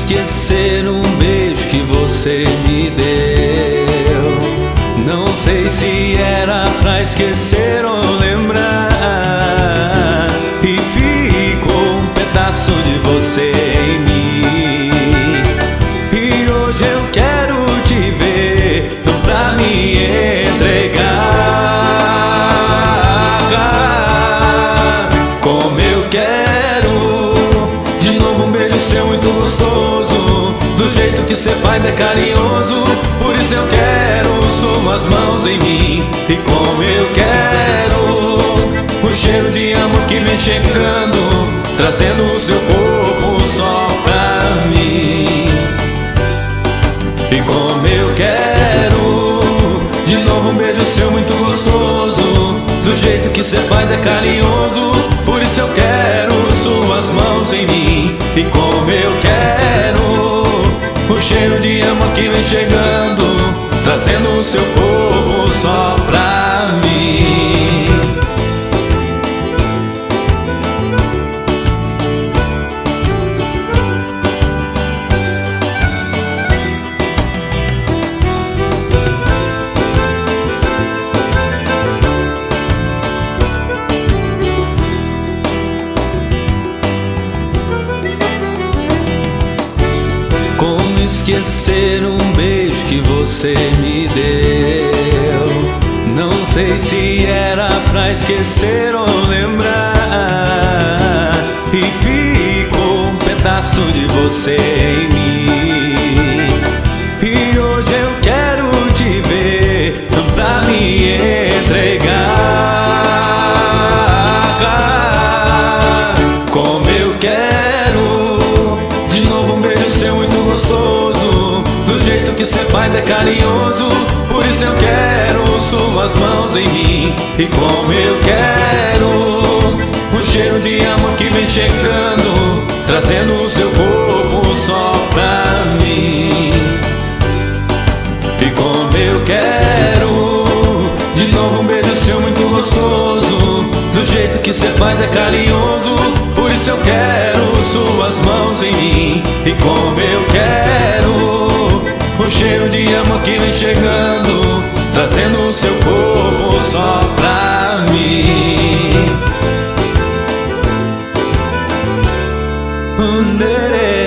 esquecer um beijo que você me deu. Não sei se era pra esquecer ou lembrar, e ficou um pedaço de você em mim. E hoje eu quero te ver pra me entregar. Como eu quero de novo um beijo seu muito gostoso, do jeito que cê faz é carinhoso. Por isso eu quero suas mãos em mim. E como eu quero o cheiro de amor que vem chegando, trazendo o seu corpo só pra mim. E como eu quero de novo um beijo seu muito gostoso, do jeito que cê faz é carinhoso. Por isso eu quero suas mãos em mim. E como eu quero o cheiro de amor que vem chegando, trazendo o seu corpo só pra mim. Como esquecer um beijo que você me deu? Não sei se era pra esquecer ou lembrar, e ficou um pedaço de você em mim. E hoje eu quero te ver pra me entregar. Como eu quero de novo um beijo seu muito gostoso, do jeito que cê faz é carinhoso. Por isso eu quero suas mãos em mim. E como eu quero o cheiro de amor que vem chegando, trazendo o seu corpo só pra mim. E como eu quero de novo um beijo seu muito gostoso, do jeito que cê faz é carinhoso. Por isso eu quero suas mãos em mim. E como eu quero o cheiro de amor que vem chegando, trazendo o seu corpo só pra mim.